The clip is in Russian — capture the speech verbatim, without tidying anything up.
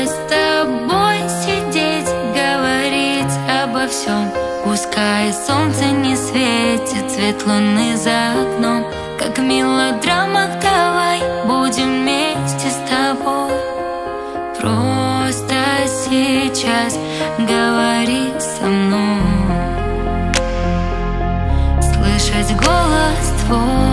Давай с тобой сидеть, говорить обо всем. Пускай солнце не светит, свет луны за окном. Как в мелодрамах давай будем вместе с тобой. Просто сейчас говори со мной. Слышать голос твой